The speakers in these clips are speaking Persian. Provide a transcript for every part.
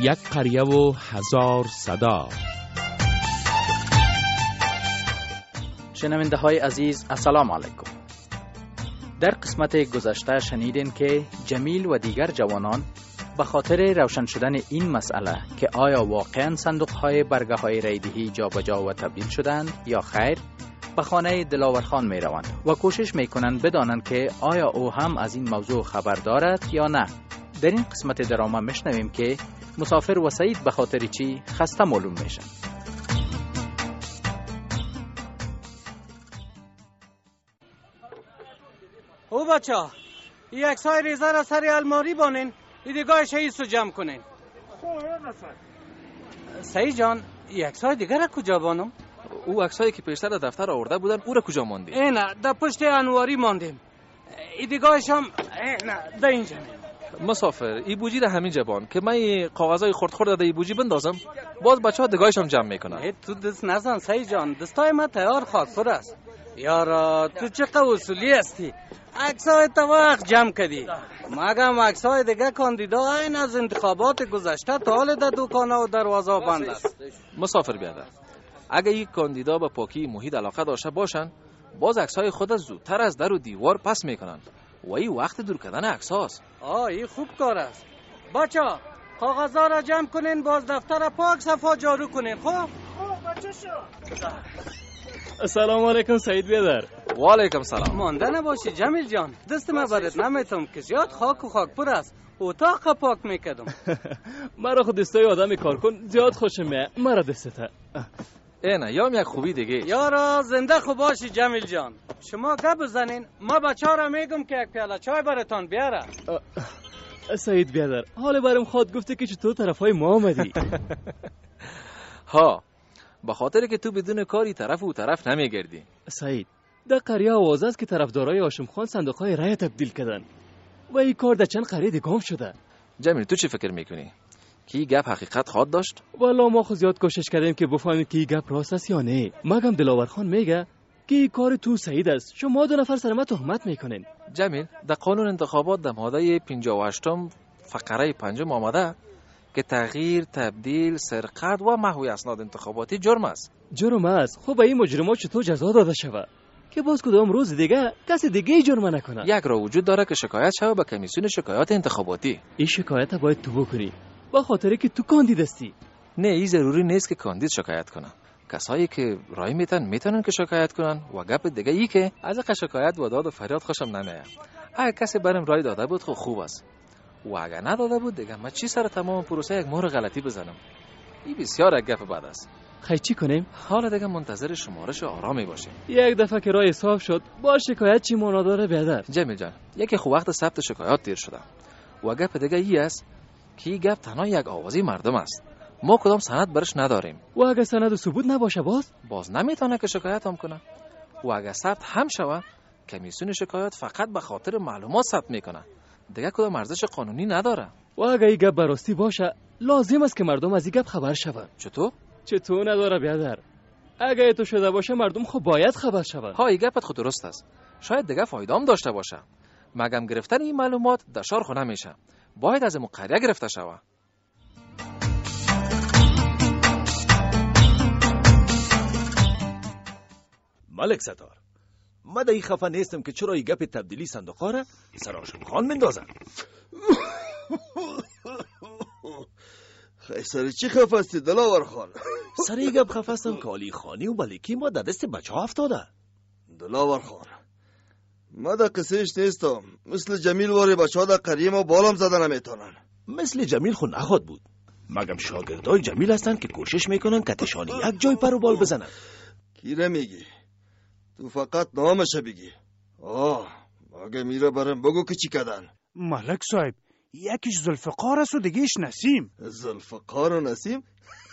یک قریه و هزار صدا. شنونده های عزیز السلام علیکم. در قسمت گذشته شنیدین که جمیل و دیگر جوانان به خاطر روشن شدن این مسئله که آیا واقعا صندوق های برگه های رایدهی جابجا و تبدیل شدند یا خیر، به خانه دلاورخان می روند و کوشش می کنند بدانند که آیا او هم از این موضوع خبر دارد یا نه. در این قسمت دراما میشنویم که مسافر و سعید به خاطر چی خسته معلوم میشن. او بچه این عکسای ریزه را سر الماری بانین، دیگهش ایسو جمع کنین. سعید جان این عکسای دیگر را کجا بانم؟ او عکسایی که پیشتر دفتر آورده بودن او را کجا ماندی؟ نه در پشت انواری ماندیم. این دیگهش هم نه در اینجا. مسافر ای بوجی را همین جبان که من کاغذای خرد خرد در ای بوجی بندازم، باز بچه ها دیگهش هم جمع میکنن. تو دست نزن سعید جان، دستای من تیار خاکپور است. یارا تو چقدر اصولی هستی، عکسای تا وقت جمع کردی. مگم عکسای دیگه کاندیدا این از انتخابات گذشته تا حال در دکانه و دروازه بند است. مسافر بیادر، اگه یک کاندیدا به پاکی محیط علاقه داشته باشن، باز عکسای خود زودتر از در و دیوار پس میکنن و این وقت دور کردن عکساست. این خوب کار است. بچا کاغذا را جمع کنین، باز دفتر پاک صفا جارو کنین. خب بچه شو. السلام علیکم سعید بیادر. و علیکم سلام. مانده نباشی جمیل جان، دست من برات نمیتم که زیاد خاک و خاکپور است. اتاق پاک میکردم. مرا خود دستای آدمی کار کن زیاد خوشم میاد. مرا دسته اینه یا یک خوبی دیگه. یارا زنده خوب باشی جمیل جان. شما گپ بزنین، ما بچه‌ها را میگم که یک پیاله چای براتون بیاره. سعید بیادر حال برام خود گفته که چطور طرفای ما آمدی. ها به خاطر که تو بدون کاری طرف و طرف نمیگردی. سعید در قریه آواز است که طرفدارای هاشم خان صندوقهای رای تبدیل کردن و این کار در چند قریه دیگه هم شده. جمیل تو چی فکر میکنی؟ که این گپ حقیقت خواهد داشت؟ والا ما خود زیاد کوشش کردیم که بفهمیم که این گپ راست است یا نه. مگم دلاورخان میگه که این کار تو سعید است. شما دو نفر سر ما تهمت میکنین. جمیل در قانون انتخابات در ماده 58 فقره 5 آمده که تغییر، تبدیل، سرقت و محو اسناد انتخاباتی جرم است. جرم است. خب به این مجرمات چطور جزا داده شود که باز کدام روز دیگه کسی دیگه جرم نکنه؟ یک راه وجود داره که شکایت شود به کمیسیون شکایات انتخاباتی. این شکایت باید تو بکنی با خاطر که تو کاندید هستی. نه این ضروری نیست که کاندید شکایت کنه. کسایی که رای میتونن که شکایت کنن و گپ دیگه ای که از شکایت و داد و فریاد خوشم نمیاد. اگه کسی برام رای داده بود خب خوب است و اگه نداده بود دیگه من چی سر تمام پروسه یک مهر غلطی بزنم؟ این بسیار گپ بد است. خیلی چی کنیم؟ حالا دیگه منتظر شمارش آرامی باشیم. یک دفعه که رای صاف شد با شکایت چی معنا داره بیادر؟ جمیل جان یکی خو وقت ثبت شکایات دیر شده و گپ دیگه ای است که این گپ تنها یک آوازی مردم است. ما کدام سند برش نداریم و اگه سند و ثبوت نباشه باز نمیتونه که شکایت هم کنه و اگه ثبت هم شوه کمیسیون شکایات فقط به خاطر معلومات ثبت میکنه، دیگه کدام ارزش قانونی نداره. و اگه این گپ براستی باشه لازم است که مردم از این گپ خبر شوند. چطور نداره بیادر؟ اگه تو شده باشه مردم خب باید خبر شوند. ها این گپت خود درست است. شاید دیگه فایده هم داشته باشه. مگم گرفتن این معلومات در شهر خو نمیشه، باید از قریه گرفته شوه. ملک ستار من در این خفه نیستم که چرا این گپ تبدیلی صندوقها را سر هاشم خان مندازن. سر چی خفه هستی دلاورخان؟ سر این گپ خفه هستم که علی خانی و ملکی ما در دست بچه ها افتاده. دلاورخان ما در قصهش نیستم، مثل جمیل واری بچه ها در قریه ما بالام زده نمیتونن. مثل جمیل خود نخواد بود. مگم شاگردای جمیل هستن که کوشش میکنن که تشانی یک جای پر و بال بزنن. کیره میگی؟ تو فقط نامشه بگی. اگه میره برم بگو که چی کردن. ملک صاحب یکیش ذوالفقار است و دیگهش نسیم. ذوالفقار و نسیم؟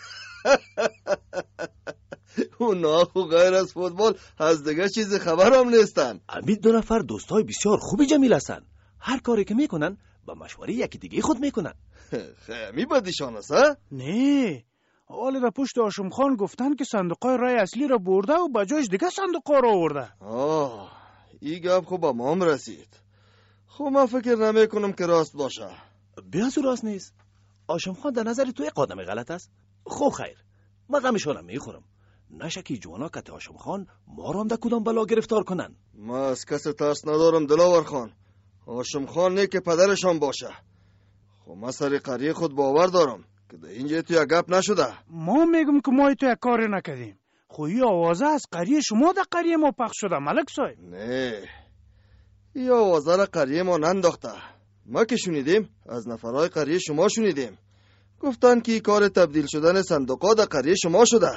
اونا خو غیر از فوتبال از دیگه چیز خبرم نیستن. امید دو نفر دوستای بسیار خوبی جمیل هستن. هر کاری که میکنن با مشوره یکی دیگه خود میکنن. خیمی بدیشان است ها؟ نه حال را پشت هاشم خان گفتن که صندوقای رای اصلی را برده و بجاش دیگه صندوقا را آورده. این گپ خب با ما هم رسید. خب من فکر نمی کنم که راست باشه. بیازو راست نیست. هاشم خان در نظر تو یک آدم غلط است؟ خب خیر، من غمشانم میخورم. نشه که جوانا کت هاشم خان ما را هم در کدام بلا گرفتار کنن. ما از کسی ترس ندارم دلاور خان. هاشم خان نه که پدرشان باشه. خب من سر قریه خود باور دارم که در اینجا تو یک گپ نشده. ما میگم که ما تو یک کاری نکردیم. خو این آوازه از قریه شما در قریه ما پخش شده ملک صاحب. نه، این آوازه را قریه ما ننداخته. ما که شنیدیم از نفرهای قریه شما شنیدیم. گفتن که کار تبدیل شدن صندوقا در قریه شما شده.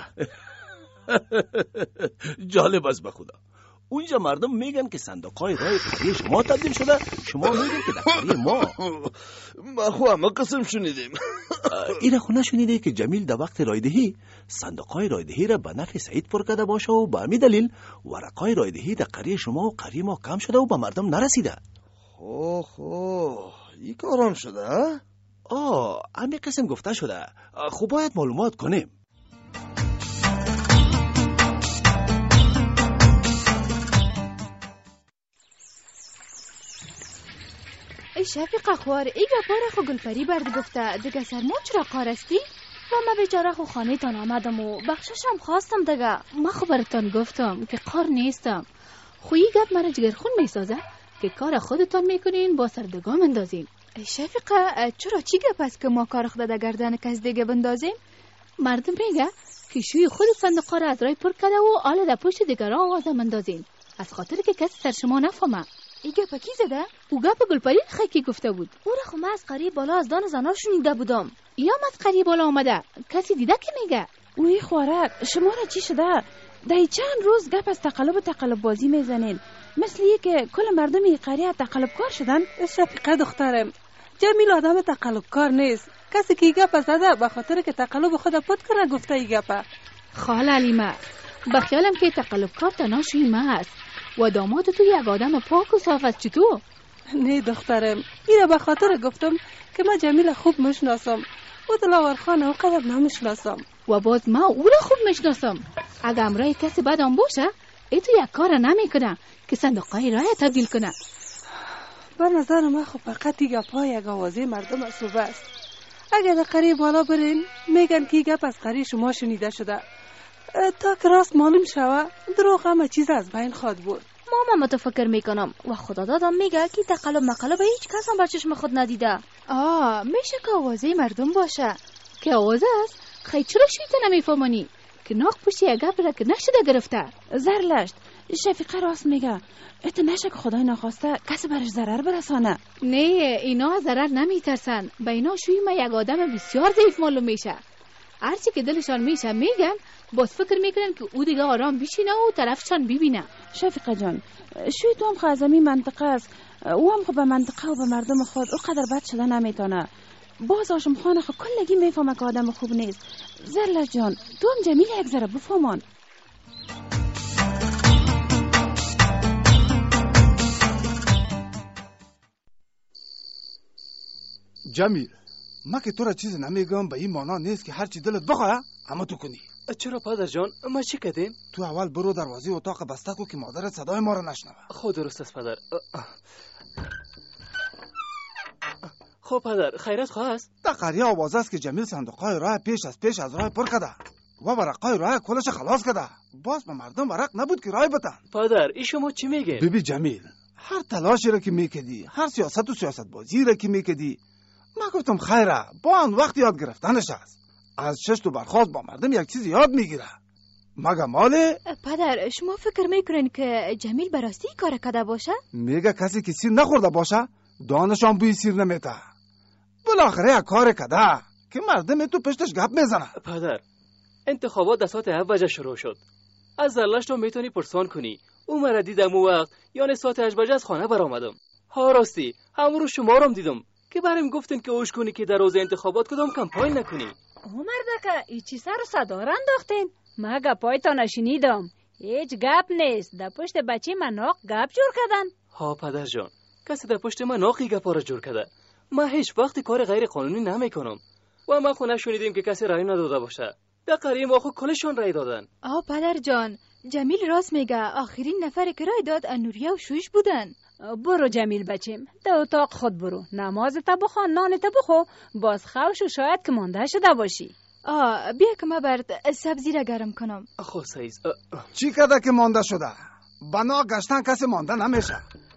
جالب است به خدا. اونجا مردم میگن که صندوقای رای قریه شما تبدیل شده، شما میگن که در قریه ما. ما خو همه قسم شنیدیم. ایره خو نشنیده که جمیل در وقت رایدهی صندوقای رایدهی را به نفع سعید پر کرده باشه و به همین دلیل ورقای رایدهی در قریه شما و قریه ما کم شده و به مردم نرسیده. خو این کارم شده؟ همین قسم گفته شده. خب باید معلومات کنیم. ای شفیقه خوار ایگا پاره خو گلپری برد گفته دیگه سرما چرا قارستی؟ و من بیچاره خو خانه تان آمدم و بخششم خواستم دیگه. من خبرتان گفتم که قار نیستم. خویی گپ مرا جگرخون میسازه که کار خودتان میکنین با سردگام اندازین. ای شفیقه چرا چی گپ است که ما کار خود در گردن کس دیگه بندازیم؟ مردم میگه که شوی خود صندوق را از رای پر کرده و حالا در پشت دیگران آوازم اندازین از خاطر که کسی سر شما نفهمه. ای گپ کی زده؟ او گپ گلپری خیکی گفته بود. او را خو من از قریه بالا از دان زنا شنیده بودم. یا از قریه بالا آمده کسی دیده که میگه؟ اوی خوارک شما را چی شده؟ دای چند روز گپ از تقلب بازی میزنین مثل یه که کل مردم این قریه تقلب کار شدن. شفیقه دخترم، جمیل آدم تقلب کار نیست. کسی که گپ زده به خاطر که تقلب خود پد کنه گفته ای گپ. خال علیمه بخیالم که تقلب کار تناشوی ما است و داماد تو یک آدم پاک و صاف است. چطور؟ نه دخترم، اینو به خاطر گفتم که من جمیل خوب میشناسم و دلاور خان او قدر نمیشناسم و باز ما او را خوب میشناسم. اگه امرای کسی بدم باشه ای تو یک کار نمیکنه که صندوقای رای تبدیل کنه. به نظر من خب فقط این گپ‌ها یک آوازه مردم صوبه است. اگه در قریه بالا برین میگن که گپ از قریه شما شنیده شده. تا که راست معلوم شوه دروغ همه چیز از بین خواد بود. ماما متفکر میکنم و خدا دادم میگه که تقلب مقلب هیچ کس هم بر چشم خود ندیده. میشه که آوازه مردم باشه. که آوازه است؟ خیلی چرا شویت نمیفهمانی که ناق پشتی یک گپ را که نشده گرفته. زرلشت شفیقه راست میگه. ات نشه که خدای نخواسته کسی برش ضرر برسانه. نه اینا ضرر نمیترسن. به اینا شوی ما یک آدم بسیار ضعیف معلوم میشه. هرچی که دلشان میشه میگن باز فکر میکنن که او دیگه آرام بشینه و طرفشان ببینه. شفیقه جان شوی تو هم خو از همین منطقه است. او هم خو به منطقه و به مردم خود او قدر بد شده نمیتونه. باز هاشم خان خو کلگی میفهمه که آدم خوب نیست. زرلش جان تو هم جمیل یک ذره بفهمان. جمیل ما که تو را چیز نمیگم به این معنا نیست که هر چی دلت بخواه اما تو کنی. چرا پدر جان ما چی کردیم؟ تو اول برو دروازه اتاق بسته کو که مادرت صدای ما را نشنوه. خود درست است پدر. خب پدر خیرت خواه است؟ در قریه آواز است که جمیل صندوقای راه پیش از راه پر کرده و ورقای راه کلش خلاص کرده. باز به مردم ورق نبود که راه بتن. پدر ای شما چی میگین؟ ببین جمیل هر تلاشی را که میکدی هر سیاست بازی را که میکدی ما گفتم خیره با آن وقت یاد گرفتنش است. از ششت و برخواست با مردم یک چیز یاد میگیره. مگه ماله؟ پدر شما فکر میکنین که جمیل براستی کار کرده باشه؟ میگه کسی که سیر نخورده باشه دانشان بوی سیر نمیته. بالاخره کار کرده که مردم تو پشتش گپ میزنه. پدر انتخابات در ساعت 7 بجه شروع شد. از زرلش تو میتونی پرسان کنی. او مرا دیدم او وقت یعنی ساعت 8 بجه از خانه برآمدم. ها راستی همون رو شما رو دیدم که برام گفتن که اوش کنی که در روز انتخابات کدام کمپاین نکنی. او مردکه ای چی سر و صدا را انداختین؟ ما گپایتان نشنیدم. هیچ گپ نیست. در پشت بچه من ناق گپ جور کردن. ها پدر جان کسی در پشت من ناقی گپا را جور کرده. ما هیچ وقتی کار غیر قانونی نمیکنم و ما خو نشنیدیم که کسی رای نداده باشه. در قریه ما خو کلشون رای دادن. پدر جان جمیل راست میگه. آخرین نفر که رای داد انوریا و شویش بودن. برو جمیل بچیم، در اتاق خود برو، نمازت بخوان، نانت بخو، باز خوش و شاید که مانده شده باشی. بیا که ما برد سبزی را گرم کنم. خو سعید چی کده که مانده شده؟ بنا گشتن کسی مانده نمیشه.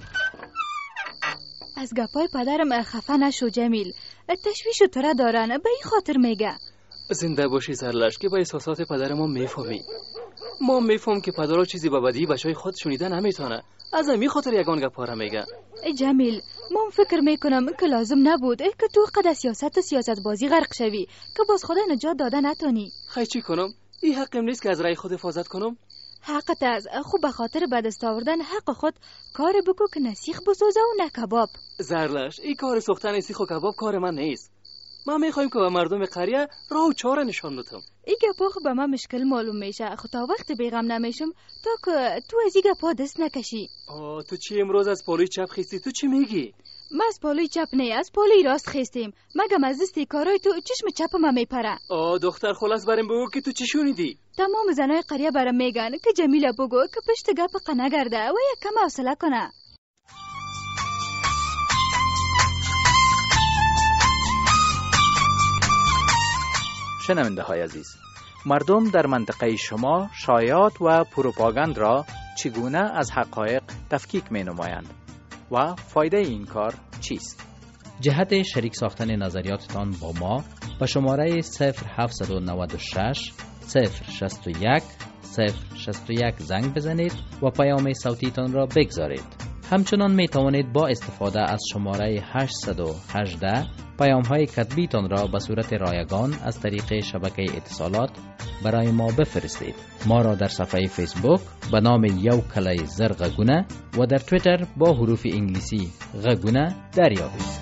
از گپای پدرم خفه نشو جمیل، تشویش تو را دارن، به این خاطر میگه. زنده باشی زرلش که با احساسات پدر ما میفهمی. ما میفهم که پدرها چیزی به بدی بچهای خود شنیده نمیتونه. از همین خاطر یگان گپا را میگه. جمیل، من فکر میکنم که لازم نبود که تو قد سیاست و سیاست بازی غرق شوی که باز خدا نجات داده نتونی. خیلی چی کنم؟ این حقم نیست که از رای خود حفاظت کنم؟ حقت از خوب به خاطر بدست آوردن حق خود کار بکو که نه سیخ بسوزه و نه کباب. زرلش، این کار سوختن سیخ و کباب کار من نیست. ما میخوایم که به مردم قریه راه و چاره نشان بدم. این گپا به من مشکل معلوم میشه. خود تا وقت بیغم نمیشم تا که تو از این گپا دست نکشی. تو چی امروز از پالوی چپ خیستی؟ تو چی میگی؟ ما از پالوی چپ نه، از پالوی راست خیستیم. مگم از دستی کارای تو چشم چپ ما میپره. دختر خلاص برام بگو که تو چی شنیدی؟ تمام زنای قریه برام میگن که جمیله بگو که پشت گپ قنه گرده و یک کم حوصله کنه. شنونده های عزیز، مردم در منطقه شما شایعات و پروپاگاند را چگونه از حقایق تفکیک می نمایند و فایده این کار چیست؟ جهت شریک ساختن نظریاتتان با ما به شماره 0796 061 061 زنگ بزنید و پیام صوتیتان را بگذارید. همچنان می توانید با استفاده از شماره 818 پیام های کتبیتان را به صورت رایگان از طریق شبکه اتصالات برای ما بفرستید. ما را در صفحه فیسبوک به نام یو کلای زر غگونه و در تویتر با حروف انگلیسی غگونه دریابید.